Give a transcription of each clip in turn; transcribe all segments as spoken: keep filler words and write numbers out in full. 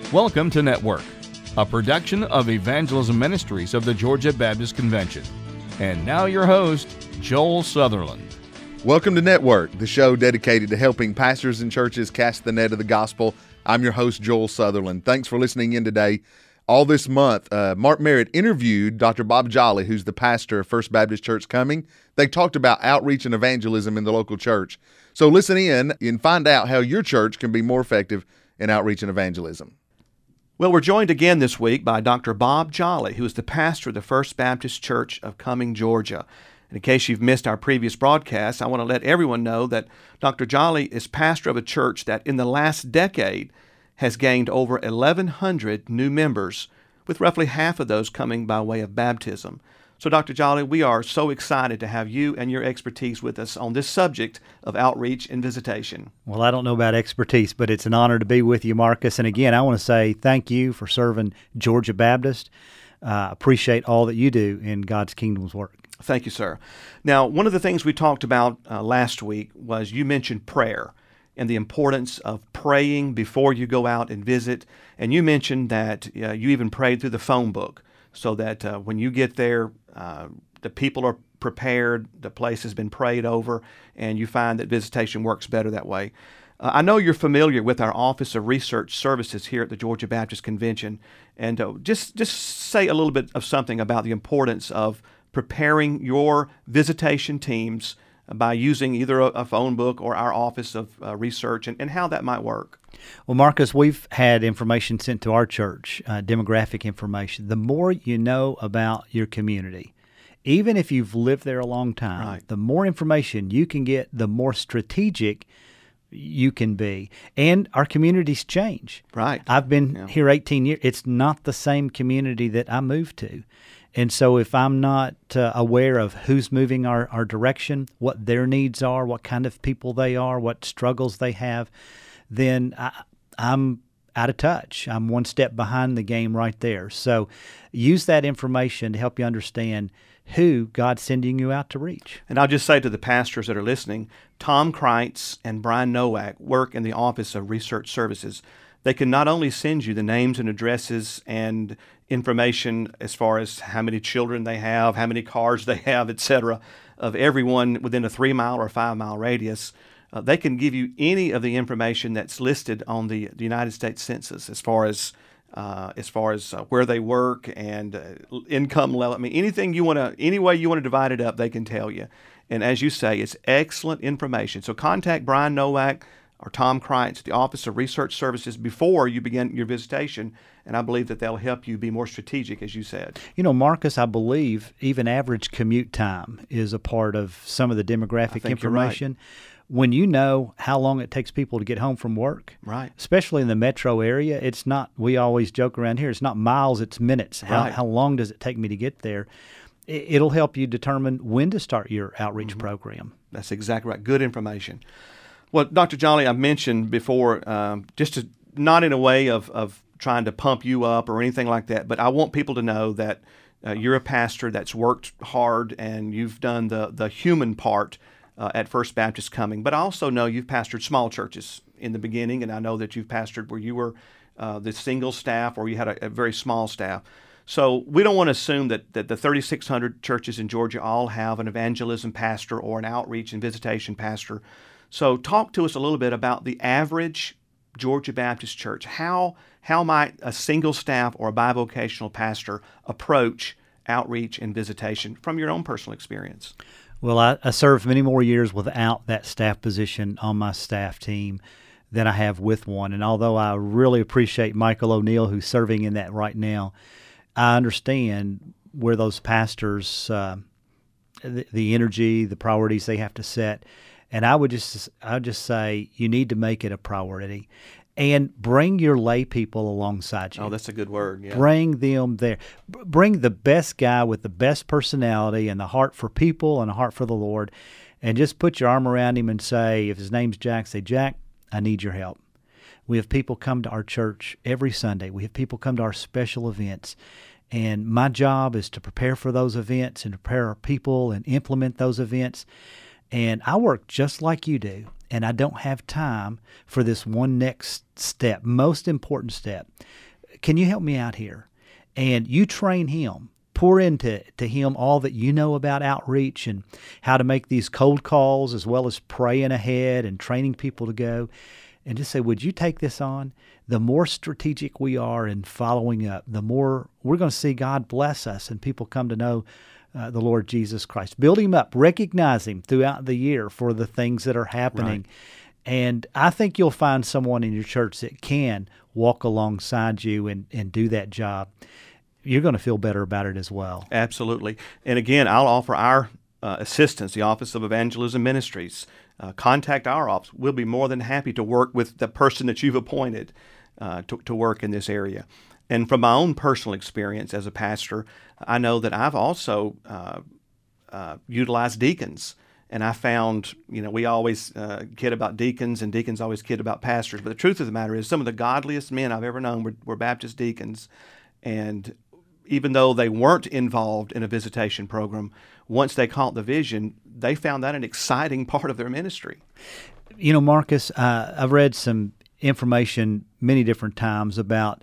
Welcome to Network, a production of Evangelism Ministries of the Georgia Baptist Convention. And now your host, Joel Sutherland. Welcome to Network, the show dedicated to helping pastors and churches cast the net of the gospel. I'm your host, Joel Sutherland. Thanks for listening in today. All this month, uh, Mark Merritt interviewed Doctor Bob Jolly, who's the pastor of First Baptist Church Cumming. They talked about outreach and evangelism in the local church. So listen in and find out how your church can be more effective in outreach and evangelism. Well, we're joined again this week by Doctor Bob Jolly, who is the pastor of the First Baptist Church of Cumming, Georgia. And in case you've missed our previous broadcast, I want to let everyone know that Doctor Jolly is pastor of a church that in the last decade has gained over eleven hundred new members, with roughly half of those coming by way of baptism. So, Doctor Jolly, we are so excited to have you and your expertise with us on this subject of outreach and visitation. Well, I don't know about expertise, but it's an honor to be with you, Marcus. And again, I want to say thank you for serving Georgia Baptist. Uh, appreciate all that you do in God's kingdom's work. Thank you, sir. Now, one of the things we talked about uh, last week was you mentioned prayer and the importance of praying before you go out and visit. And you mentioned that uh, you even prayed through the phone book so that uh, when you get there, uh, the people are prepared, the place has been prayed over, and you find that visitation works better that way. Uh, I know you're familiar with our Office of Research Services here at the Georgia Baptist Convention, and uh, just, just say a little bit of something about the importance of preparing your visitation teams by using either a, a phone book or our Office of uh, Research, and, and how that might work. Well, Marcus, we've had information sent to our church, uh, demographic information. The more you know about your community, even if you've lived there a long time, right, the more information you can get, the more strategic you can be. And our communities change. Right. I've been yeah. here eighteen years. It's not the same community that I moved to. And so if I'm not uh, aware of who's moving our, our direction, what their needs are, what kind of people they are, what struggles they have, then I, I'm out of touch. I'm one step behind the game right there. So use that information to help you understand who God's sending you out to reach. And I'll just say to the pastors that are listening, Tom Kreitz and Brian Nowak work in the Office of Research Services. They can not only send you the names and addresses and information as far as how many children they have, how many cars they have, et cetera, of everyone within a three-mile or five-mile radius. Uh, they can give you any of the information that's listed on the, the United States Census as far as uh, as far as uh, where they work and uh, income level. I mean, anything you want to, any way you want to divide it up, they can tell you. And as you say, it's excellent information. So contact Brian Nowak or Tom Kreitz, the Office of Research Services, before you begin your visitation, and I believe that they'll help you be more strategic, as you said. You know, Marcus, I believe even average commute time is a part of some of the demographic information. When you know how long it takes people to get home from work, right, especially in the metro area, it's not, we always joke around here, it's not miles, it's minutes. How, right. how long does it take me to get there? It'll help you determine when to start your outreach mm-hmm. program. That's exactly right. Good information. Well, Doctor Jolly, I mentioned before, um, just to, not in a way of, of trying to pump you up or anything like that, but I want people to know that uh, you're a pastor that's worked hard and you've done the, the human part uh, at First Baptist Cumming. But I also know you've pastored small churches in the beginning, and I know that you've pastored where you were uh, the single staff or you had a, a very small staff. So we don't want to assume that, that the thirty-six hundred churches in Georgia all have an evangelism pastor or an outreach and visitation pastor. So talk to us a little bit about the average Georgia Baptist church. How how might a single staff or a bivocational pastor approach outreach and visitation from your own personal experience? Well, I, I served many more years without that staff position on my staff team than I have with one. And although I really appreciate Michael O'Neill, who's serving in that right now, I understand where those pastors, uh, the, the energy, the priorities they have to set. And I would just, I would just say you need to make it a priority, and bring your lay people alongside you. Oh, that's a good word. Yeah. Bring them there. B- bring the best guy with the best personality and the heart for people and a heart for the Lord, and just put your arm around him and say, if his name's Jack, say, Jack, I need your help. We have people come to our church every Sunday. We have people come to our special events. And my job is to prepare for those events and prepare our people and implement those events. And I work just like you do, and I don't have time for this one next step, most important step. Can you help me out here? And you train him. Pour into to him all that you know about outreach and how to make these cold calls, as well as praying ahead and training people to go. And just say, would you take this on? The more strategic we are in following up, the more we're going to see God bless us and people come to know uh, the Lord Jesus Christ. Build him up, recognize him throughout the year for the things that are happening. Right. And I think you'll find someone in your church that can walk alongside you and, and do that job. You're going to feel better about it as well. Absolutely. And again, I'll offer our uh, assistance, the Office of Evangelism Ministries. Uh, contact our office. We'll be more than happy to work with the person that you've appointed uh, to, to work in this area. And from my own personal experience as a pastor, I know that I've also uh, uh, utilized deacons. And I found, you know, we always uh, kid about deacons, and deacons always kid about pastors. But the truth of the matter is, some of the godliest men I've ever known were, were Baptist deacons. And even though they weren't involved in a visitation program, once they caught the vision, they found that an exciting part of their ministry. You know, Marcus, uh, I've read some information many different times about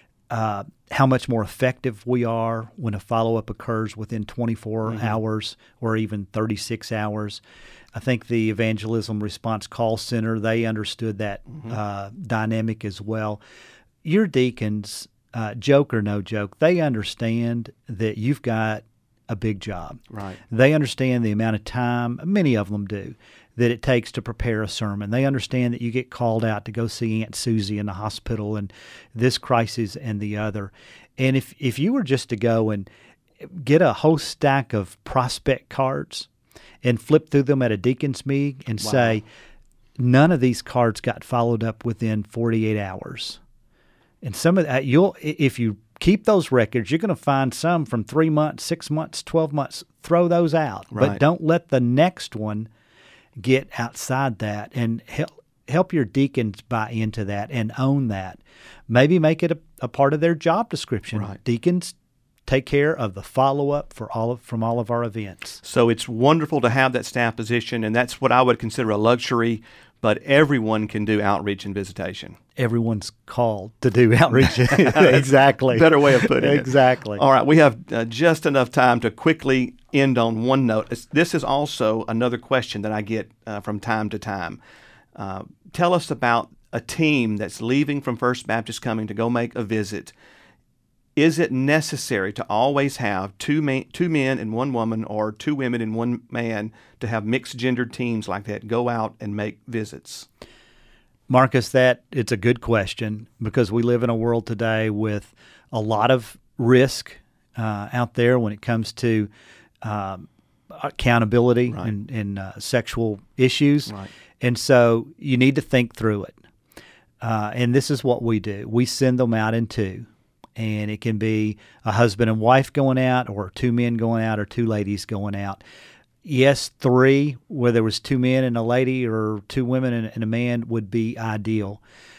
uh, how much more effective we are when a follow-up occurs within twenty-four mm-hmm. hours or even thirty-six hours. I think the Evangelism Response Call Center, they understood that mm-hmm. uh, dynamic as well. Your deacons, uh, joke or no joke, they understand that you've got a big job. Right. They understand the amount of time, many of them do, that it takes to prepare a sermon. They understand that you get called out to go see Aunt Susie in the hospital and this crisis and the other. And if, if you were just to go and get a whole stack of prospect cards and flip through them at a deacon's meeting and wow. say, none of these cards got followed up within forty-eight hours. And some of that, you'll, if you keep those records, you're going to find some from three months, six months, twelve months. Throw those out. Right. But don't let the next one get outside that, and help, help your deacons buy into that and own that. Maybe make it a, a part of their job description. Right. Deacons take care of the follow-up for all of, from all of our events. So it's wonderful to have that staff position, and that's what I would consider a luxury, but everyone can do outreach and visitation. Everyone's called to do outreach. Exactly. Better way of putting it. Exactly. All right, we have uh, just enough time to quickly end on one note. This is also another question that I get uh, from time to time. Uh, tell us about a team that's leaving from First Baptist Cumming to go make a visit. Is it necessary to always have two men, two men and one woman, or two women and one man, to have mixed-gendered teams like that go out and make visits? Marcus, that it's a good question, because we live in a world today with a lot of risk uh, out there when it comes to um, accountability right. and, and uh, sexual issues. Right. And so you need to think through it. Uh, and this is what we do. We send them out in two. And it can be a husband and wife going out, or two men going out, or two ladies going out. Yes, three, where there was two men and a lady, or two women and, and a man, would be ideal.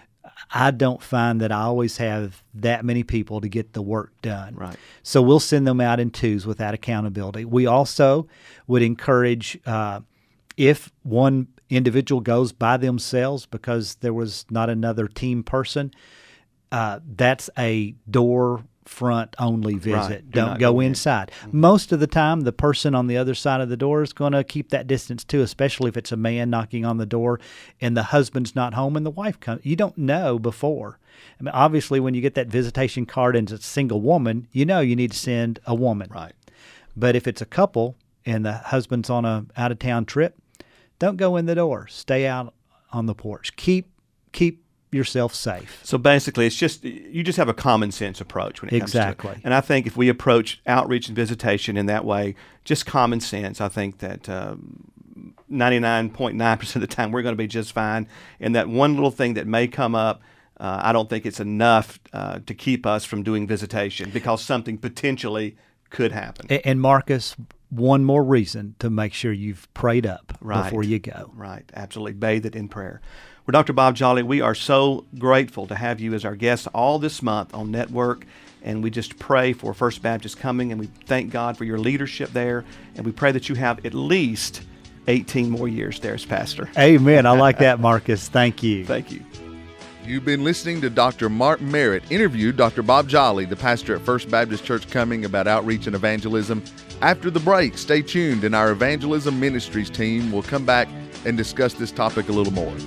I don't find that I always have that many people to get the work done. Right. So we'll send them out in twos with that accountability. We also would encourage, uh, if one individual goes by themselves because there was not another team person, Uh, that's a door front only visit. Right. Don't go, go inside. In. Mm-hmm. Most of the time, the person on the other side of the door is going to keep that distance too, especially if it's a man knocking on the door and the husband's not home and the wife comes. You don't know before. I mean, obviously, when you get that visitation card and it's a single woman, you know you need to send a woman. Right. But if it's a couple and the husband's on a out of town trip, don't go in the door. Stay out on the porch. Keep keep. yourself safe. So basically, it's just you just have a common sense approach when it comes exactly. to it. And I think if we approach outreach and visitation in that way, just common sense, I think that um, ninety-nine point nine percent of the time we're going to be just fine. And that one little thing that may come up, uh, I don't think it's enough uh, to keep us from doing visitation, because something potentially could happen. And, and Marcus, one more reason to make sure you've prayed up right. before you go. Right, absolutely. Bathe it in prayer. Well, Doctor Bob Jolly, we are so grateful to have you as our guest all this month on Network, and we just pray for First Baptist Cumming, and we thank God for your leadership there, and we pray that you have at least eighteen more years there as pastor. Amen. I like that, Marcus. Thank you. Thank you. You've been listening to Doctor Mark Merritt interview Doctor Bob Jolly, the pastor at First Baptist Church Cumming, about outreach and evangelism. After the break, stay tuned, and our Evangelism Ministries team will come back and discuss this topic a little more.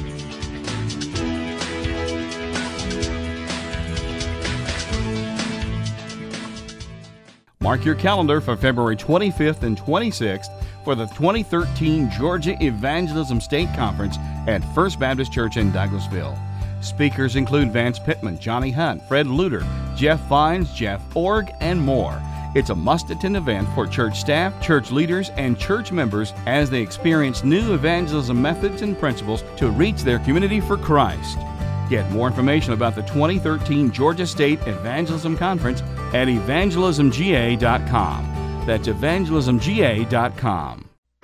Mark your calendar for February twenty-fifth and twenty-sixth for the twenty thirteen Georgia Evangelism State Conference at First Baptist Church in Douglasville. Speakers include Vance Pittman, Johnny Hunt, Fred Luter, Jeff Fines, Jeff Org, and more. It's a must-attend event for church staff, church leaders, and church members as they experience new evangelism methods and principles to reach their community for Christ. Get more information about the twenty thirteen Georgia State Evangelism Conference at evangelism g a dot com. That's evangelism g a dot com.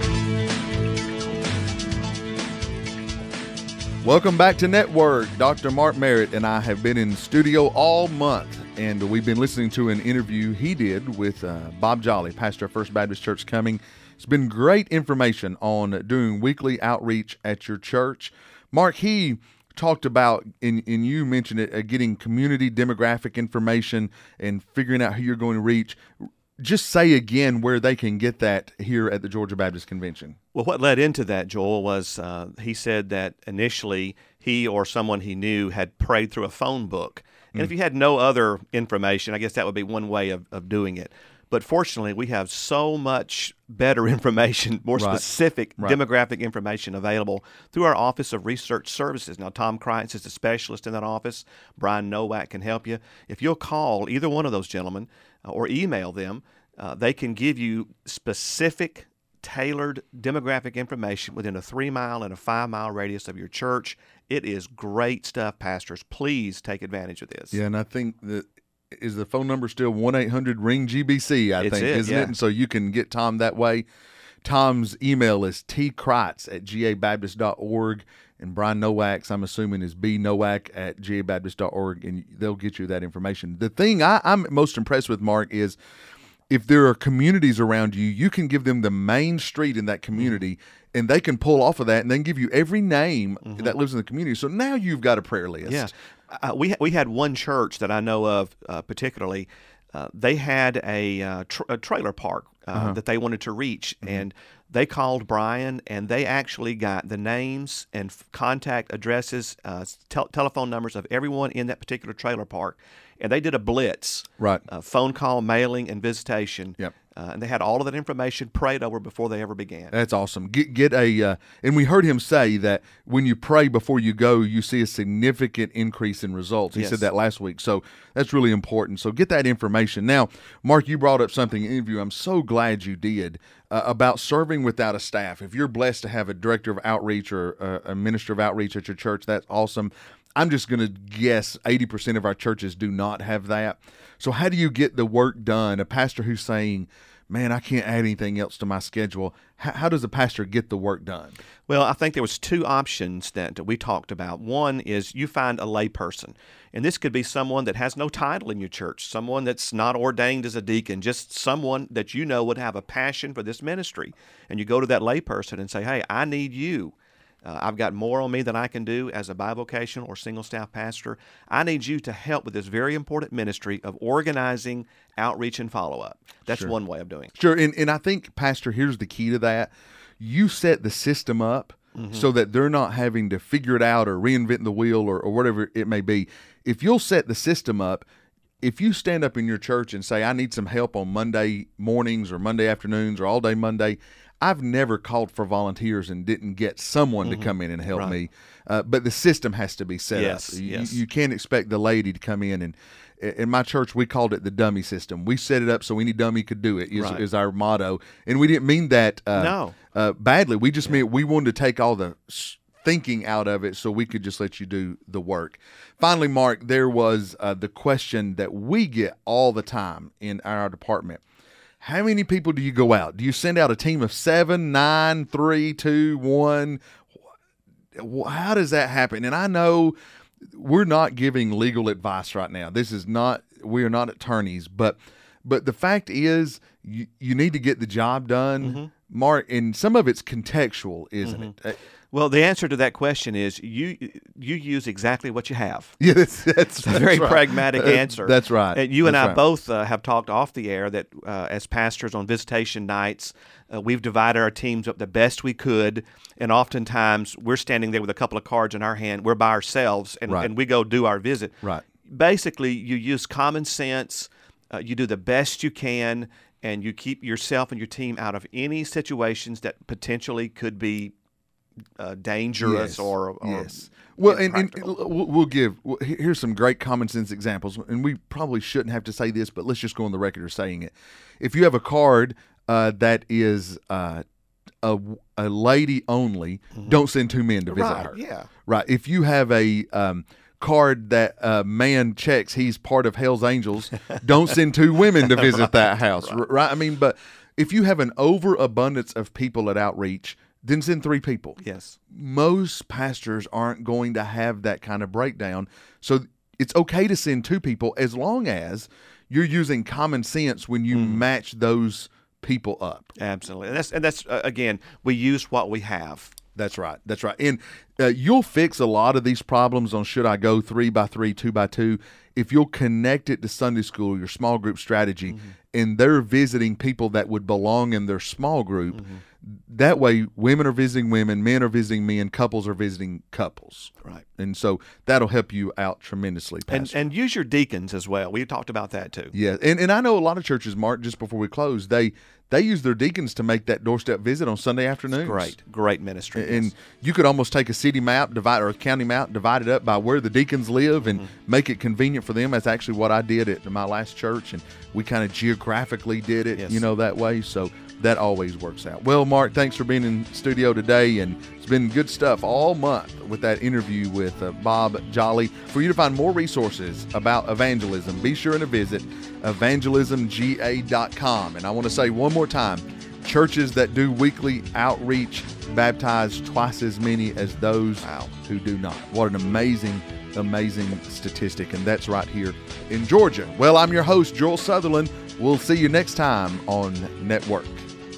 Welcome back to Network. Doctor Mark Merritt and I have been in studio all month, and we've been listening to an interview he did with uh, Bob Jolly, pastor of First Baptist Church Cumming. It's been great information on doing weekly outreach at your church. Mark, he talked about, and, and you mentioned it, uh, getting community demographic information and figuring out who you're going to reach. Just say again where they can get that here at the Georgia Baptist Convention. Well, what led into that, Joel, was uh, he said that initially he or someone he knew had prayed through a phone book. And mm. if you had no other information, I guess that would be one way of, of doing it. But fortunately, we have so much better information, more right. specific right. demographic information available through our Office of Research Services. Now, Tom Kreitz is the specialist in that office. Brian Nowak can help you. If you'll call either one of those gentlemen uh, or email them, uh, they can give you specific, tailored demographic information within a three-mile and a five-mile radius of your church. It is great stuff, pastors. Please take advantage of this. Yeah, and I think that is the phone number still one eight hundred ring G B C, I it's think, it, isn't yeah. it? And so you can get Tom that way. Tom's email is t kreitz at g a baptist dot org, and Brian Nowak's, I'm assuming, is b nowak at g a baptist dot org, and they'll get you that information. The thing I, I'm most impressed with, Mark, is if there are communities around you, you can give them the main street in that community, and they can pull off of that and then give you every name mm-hmm. that lives in the community. So now you've got a prayer list. Yeah. Uh, we we had one church that I know of uh, particularly. Uh, they had a, uh, tr- a trailer park uh, uh-huh. that they wanted to reach, mm-hmm. and they called Brian, and they actually got the names and f- contact addresses, uh, tel- telephone numbers of everyone in that particular trailer park, and they did a blitz, right? Uh, phone call, mailing, and visitation. Yep. Uh, and they had all of that information prayed over before they ever began. That's awesome. Get get a, uh, and we heard him say that when you pray before you go, you see a significant increase in results. He yes. said that last week, so that's really important. So get that information. Now, Mark, you brought up something in the interview I'm so glad you did uh, about serving without a staff. If you're blessed to have a director of outreach or uh, a minister of outreach at your church, that's awesome. I'm just going to guess eighty percent of our churches do not have that. So how do you get the work done? A pastor who's saying, man, I can't add anything else to my schedule. How, how does a pastor get the work done? Well, I think there was two options that we talked about. One is you find a layperson, and this could be someone that has no title in your church, someone that's not ordained as a deacon, just someone that you know would have a passion for this ministry. And you go to that layperson and say, hey, I need you. Uh, I've got more on me than I can do as a bivocational or single staff pastor. I need you to help with this very important ministry of organizing outreach and follow-up. That's Sure. one way of doing it. Sure, and, and I think, Pastor, here's the key to that. You set the system up mm-hmm. so that they're not having to figure it out or reinvent the wheel or, or whatever it may be. If you'll set the system up, if you stand up in your church and say, I need some help on Monday mornings or Monday afternoons or all day Monday, I've never called for volunteers and didn't get someone mm-hmm. to come in and help right. me. Uh, but the system has to be set yes, up. You, yes. you can't expect the lady to come in. And in my church, we called it the dummy system. We set it up so any dummy could do it is, right. is our motto. And we didn't mean that uh, no. uh, badly. We just yeah. meant we wanted to take all the thinking out of it so we could just let you do the work. Finally, Mark, there was uh, the question that we get all the time in our department. How many people do you go out? Do you send out a team of seven, nine, three, two, one? How does that happen? And I know we're not giving legal advice right now. This is not, we are not attorneys, but but the fact is you, you need to get the job done. Mark, and some of it's contextual, isn't Mm-hmm. it? Well, the answer to that question is you you use exactly what you have. Yeah, that's, that's, It's a very that's right. pragmatic Uh, answer. That's right. And you and That's I right. both uh, have talked off the air that uh, as pastors on visitation nights, uh, we've divided our teams up the best we could, and oftentimes we're standing there with a couple of cards in our hand. We're by ourselves, and, Right. and we go do our visit. Right. Basically, you use common sense, uh, you do the best you can, and you keep yourself and your team out of any situations that potentially could be uh, dangerous Yes. or, or yes. Well, and, and impractical. we'll we'll give well, he- here's some great common sense examples, and we probably shouldn't have to say this, but let's just go on the record of saying it. If you have a card uh, that is uh, a, a lady only, don't send two men to visit Right, her. yeah. Right. If you have a um, card that a man checks he's part of Hell's Angels, don't send two women to visit that house. right. right. I mean, but if you have an overabundance of people at outreach, then send three people. Yes. Most pastors aren't going to have that kind of breakdown. So it's okay to send two people as long as you're using common sense when you match those people up. Absolutely. And that's, and that's uh, again, we use what we have. That's right. That's right. And uh, you'll fix a lot of these problems on Should I Go three by three, two by two, if you'll connect it to Sunday school, your small group strategy, mm-hmm. and they're visiting people that would belong in their small group. Mm-hmm. That way, women are visiting women, men are visiting men, couples are visiting couples. Right. And so that'll help you out tremendously, And, Pastor. and use your deacons as well. We talked about that too. Yeah. And, and I know a lot of churches, Mark, just before we close, they they use their deacons to make that doorstep visit on Sunday afternoons. Great, great ministry. And yes. you could almost take a city map, divide or a county map, divide it up by where the deacons live, and mm-hmm. make it convenient for them. That's actually what I did at my last church, and we kind of geographically did it, Yes. you know, that way. So that always works out. Well, Mark, thanks for being in studio today, and it's been good stuff all month with that interview with uh, Bob Jolly. For you to find more resources about evangelism, be sure to visit evangelism g a dot com. And I want to say one more time, churches that do weekly outreach baptize twice as many as those Wow. who do not. What an amazing, amazing statistic, and that's right here in Georgia. Well, I'm your host, Joel Sutherland. We'll see you next time on Network.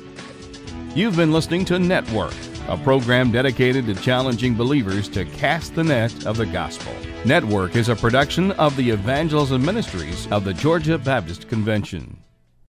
You've been listening to Network, a program dedicated to challenging believers to cast the net of the gospel. Network is a production of the Evangelism Ministries of the Georgia Baptist Convention.